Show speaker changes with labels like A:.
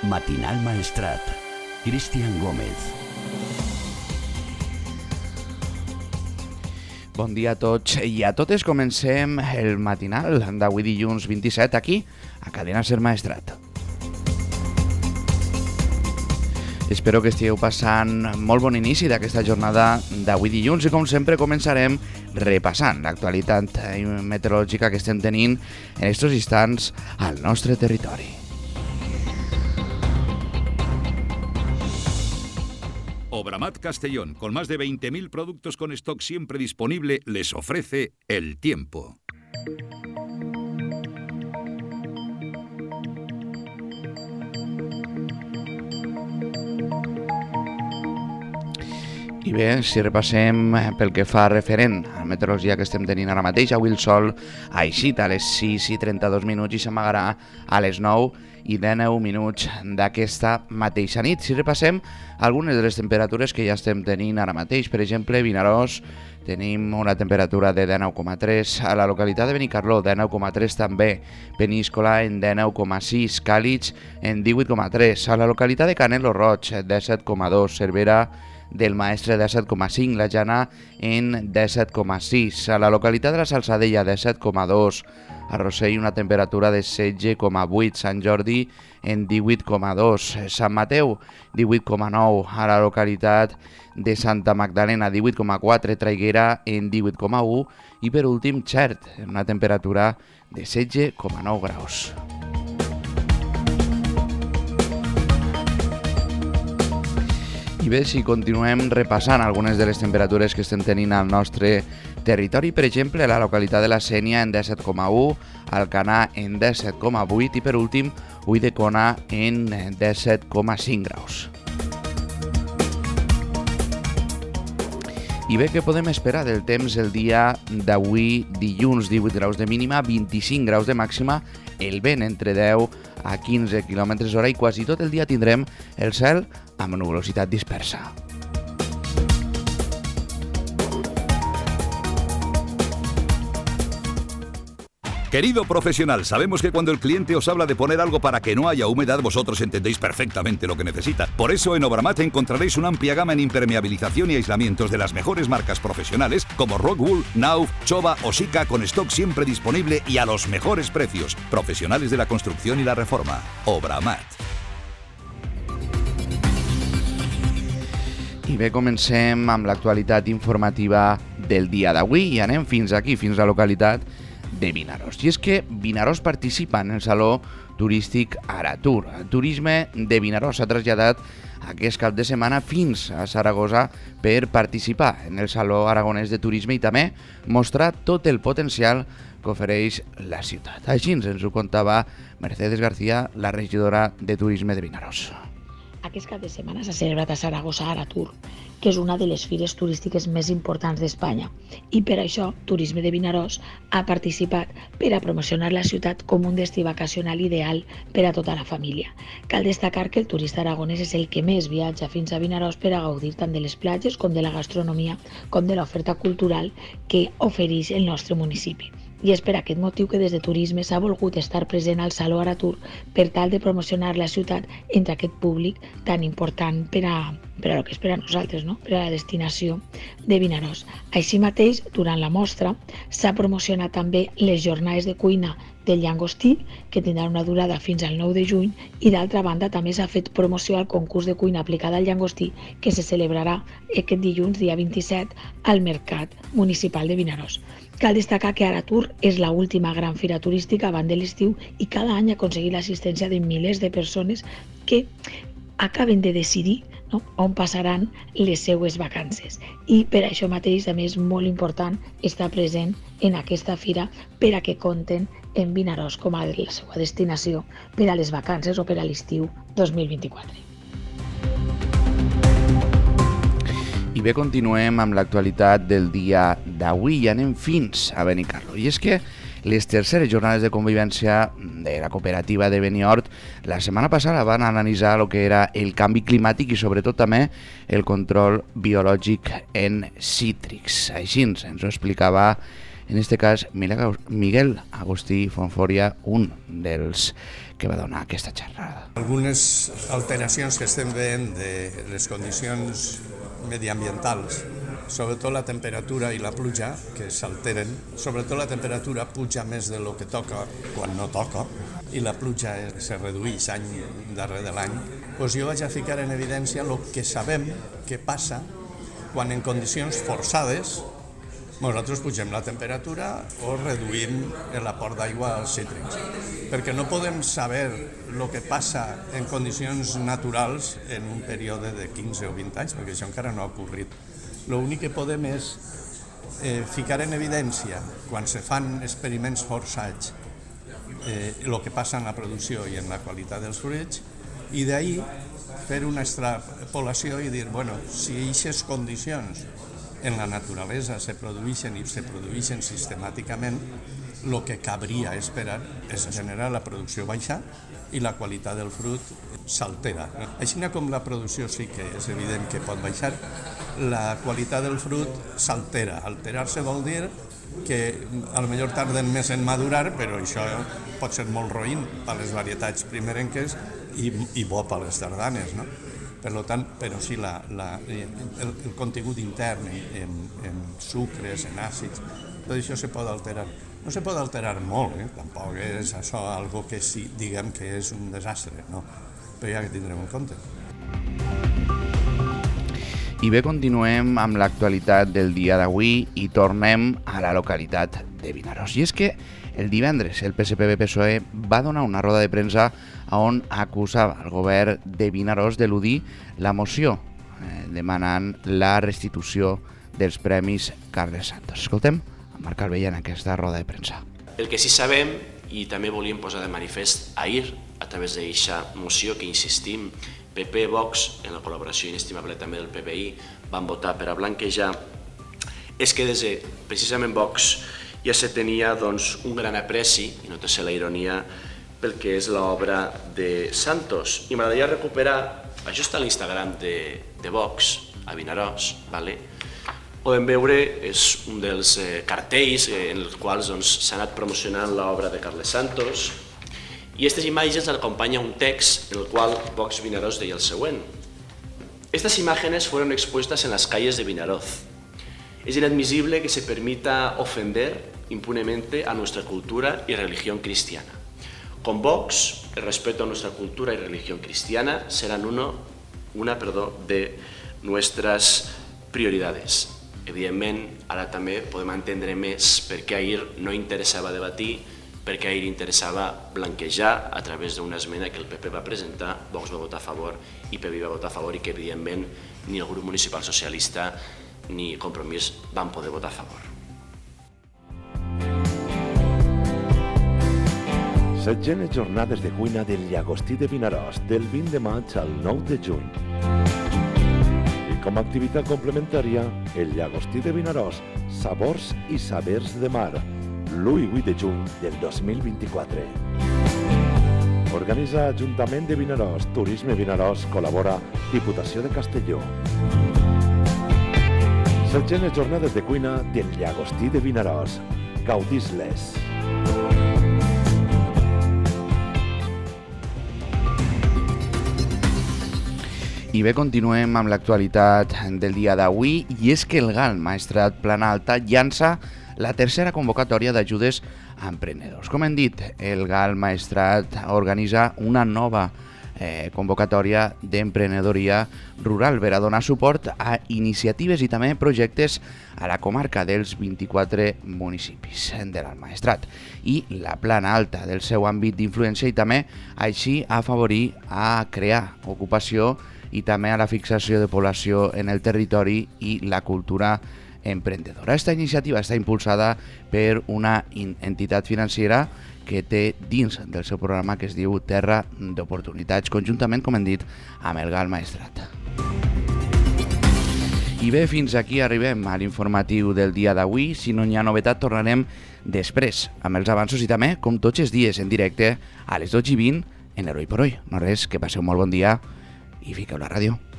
A: Matinal Maestrat. Cristian Gómez.
B: Bon dia a tots i a totes. Comencem el matinal d'avui dilluns 27 aquí, a Cadena Ser Maestrat. Espero que estigueu passant molt bon inici d'aquesta jornada d'avui dilluns i com sempre començarem repassant l'actualitat meteorològica que estem tenint en aquests instants al nostre territori.
C: Obramat Castellón, con más de 20.000 productos con stock siempre disponible, les ofrece el tiempo.
B: I bé, si repassem pel que fa referent a la meteorologia que estem tenint ara mateix, avui el sol ha eixit a les 6:32 i s'amagarà a les 9:19 d'aquesta mateixa nit. Si repassem algunes de les temperatures que ja estem tenint ara mateix, per exemple, Vinaròs, tenim una temperatura de 19,3, a la localitat de Benicarló 19,3 també, Peníscola en 19,6, Càlig en 18,3, a la localitat de Canelo Roig 17,2, Cervera del Maestre 17,5, la Jana en 17,6, a la localitat de la Salzadella 17,2, a Rossell una temperatura de 16,8, Sant Jordi en 18,2, Sant Mateu 18,9, a la localitat de Santa Magdalena 18,4, Traiguera en 18,1 i per últim Xert, una temperatura de 16,9 graus. I bé, si continuem repassant algunes de les temperatures que estem tenint al nostre territori, per exemple, a la localitat de la Sénia en 17,1, Alcanar en 17,8 i per últim Ulldecona en 17,5 graus. I bé, què podem esperar del temps el dia d'avui dilluns? 18 graus de mínima, 25 graus de màxima, el vent entre 10 a 15 km/h i quasi tot el dia tindrem el cel amb nuvolositat dispersa.
C: Querido profesional, sabemos que cuando el cliente os habla de poner algo para que no haya humedad, vosotros entendéis perfectamente lo que necesita. Por eso en Obramat encontraréis una amplia gama en impermeabilización y aislamientos de las mejores marcas profesionales como Rockwool, Knauf, Chova o Sika, con stock siempre disponible y a los mejores precios. Profesionales de la construcción y la reforma. Obramat.
B: I bé, comencem amb l'actualitat informativa del dia d'avui i anem fins aquí, fins a la localitat de Vinaròs. I és que Vinaròs participa en el Saló Turístic Aratur. El turisme de Vinaròs s'ha traslladat aquest cap de setmana fins a Saragossa per participar en el Saló Aragonès de Turisme i també mostrar tot el potencial que ofereix la ciutat. Així ens ho contava Mercedes García, la regidora de Turisme de Vinaròs.
D: Aquest cap de setmana s'ha celebrat a Saragossa Aratur, que és una de les fires turístiques més importants d'Espanya. I per això, Turisme de Vinaròs ha participat per a promocionar la ciutat com un destí vacacional ideal per a tota la família. Cal destacar que el turista aragonès és el que més viatja fins a Vinaròs per a gaudir tant de les platges com de la gastronomia com de l'oferta cultural que ofereix el nostre municipi. I és per aquest motiu que des de Turisme s'ha volgut estar present al Saló Aratur per tal de promocionar la ciutat entre aquest públic tan important per a el que és per a nosaltres, no? Per a la destinació de Vinaròs. Així mateix, durant la mostra, s'ha promocionat també les jornades de cuina del llangostí, que tindrà una durada fins al 9 de juny, i d'altra banda també s'ha fet promoció al concurs de cuina aplicada al llangostí, que se celebrarà aquest dilluns, dia 27, al Mercat Municipal de Vinaròs. Cal destacar que Aratur és l'última gran fira turística abans de l'estiu i cada any ha aconseguit l'assistència de milers de persones que acaben de decidir on passaran les seues vacances. I per això mateix també és molt important estar present en aquesta fira per a que compten en Vinaròs com a la seva destinació per a les vacances o per a l'estiu 2024.
B: I bé, continuem amb l'actualitat del dia d'avui i anem fins a Benicarló. I és que les terceres jornades de convivència de la cooperativa de Benihort la setmana passada van analitzar el que era el canvi climàtic i sobretot també el control biològic en cítrics. Així ens ho explicava en este cas Miguel Agustí Fonforia, un dels que va donar aquesta xerrada.
E: Algunes alteracions que estem veient de les condicions mediambientals, sobretot la temperatura i la pluja, que s'alteren. Sobretot la temperatura puja més de lo que toca quan no toca i la pluja se redueix any darrere de l'any. Doncs jo vaig a ficar en evidència el que sabem que passa quan en condicions forçades nosaltres pugem la temperatura o reduïm l'aport d'aigua als cítrics. Perquè no podem saber el que passa en condicions naturals en un període de 15 o 20 anys, perquè això encara no ha ocorrit. L'únic que podem és ficar en evidència, quan se fan experiments forçats, el que passa en la producció i en la qualitat dels fruits, i d'ahir fer una extrapolació i dir, bueno, si aquestes condicions en la naturalesa se produeixen i se produeixen sistemàticament, el que cabria esperar és generar la producció baixa i la qualitat del fruit s'altera. Així com la producció sí que és evident que pot baixar, la qualitat del fruit s'altera. Alterar-se vol dir que potser tarden més en madurar, però això pot ser molt roïn per les varietats primerenques i bo per les tardanes, no? Per tant, però sí, el contingut intern en sucres, en àcids, tot això se pot alterar. No se pot alterar molt, tampoc és això algo que sí, diguem que és un desastre, no? Però ja que tindrem en compte.
B: I bé, continuem amb l'actualitat del dia d'avui i tornem a la localitat de Vinaròs. I és que el divendres el PSPB-PSOE va donar una roda de premsa on acusava el govern de Vinaròs d'eludir la moció demanant la restitució dels Premis Carles Santos. Escoltem a Marc Calvell en aquesta roda de premsa.
F: El que sí sabem, i també volíem posar de manifest ahir a través d'aquesta moció que insistim, PP, Vox, en la col·laboració inestimable també del PPI, van votar per a blanquejar, és que des de precisament Vox ja se tenia un gran apreci, i no té ser la ironia, pel que és l'obra de Santos. I m'agradaria recuperar, això està a l'Instagram de Vox, a Vinaròs, podem veure, és un dels cartells en els quals s'ha anat promocionant l'obra de Carles Santos, i aquestes imatges acompanya un text en el cual Vox Vinaròs deia el següent. Estas imágenes fueron expuestas en las calles de Vinaroz. Es inadmisible que se permita ofender impunemente a nuestra cultura y religión cristiana. Con Vox, el respeto a nuestra cultura y religión cristiana serán una de nuestras prioridades. Evidentment, ara també podem entendre més per què ahir no interessava debatir, per què ahir interessava blanquejar a través d'una esmena que el PP va presentar, Vox va votar a favor i PPI va votar a favor i que evidentment ni el grup municipal socialista ni Compromís van poder votar a favor.
G: Setzenes jornades de cuina del Llagostí de Vinaròs, del 20 de maig al 9 de juny. I com a activitat complementària, el Llagostí de Vinaròs, sabors i sabers de mar, l'1 i 8 de juny del 2024. Organitza Ajuntament de Vinaròs, Turisme Vinaròs, col·labora Diputació de Castelló. Setzenes jornades de cuina del Llagostí de Vinaròs. Gaudís-les!
B: I bé, continuem amb l'actualitat del dia d'avui, i és que el GAL Maestrat Plana Alta llança la tercera convocatòria d'ajudes a emprenedors. Com hem dit, el GAL Maestrat organitza una nova convocatòria d'emprenedoria rural per a donar suport a iniciatives i també projectes a la comarca dels 24 municipis de l'Alt Maestrat i la Plana Alta del seu àmbit d'influència i també així afavorir a crear ocupació i també a la fixació de població en el territori i la cultura emprendedora. Aquesta iniciativa està impulsada per una entitat financera que té dins del seu programa que es diu Terra d'Oportunitats, conjuntament, com hem dit, amb el GAL Maestrat. I bé, fins aquí arribem a l'informatiu del dia d'avui. Si no hi ha novetat, tornarem després amb els avanços i també, com tots els dies, en directe a les 12:20 en l'Heroi per Hoy. No res, que passeu molt bon dia i fiqueu la ràdio.